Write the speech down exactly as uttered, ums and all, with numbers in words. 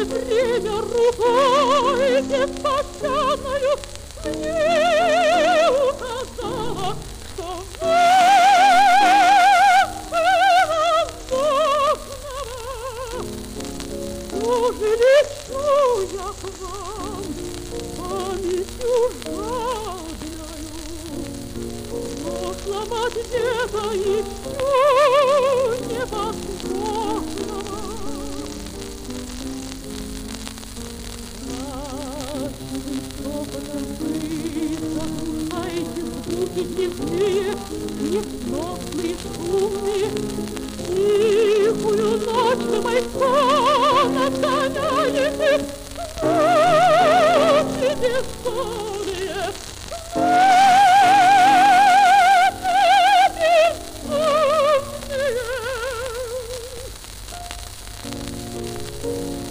Станет время рукой беспощадною мне указала, что уже лечу я к вам памятью жадною, прошлого где-то еще невозможного. Заглушайте звуки дневные, несносные, шумные, тихую ночь на мой сон отгоняете, ночи бессонные, ночи бессонные.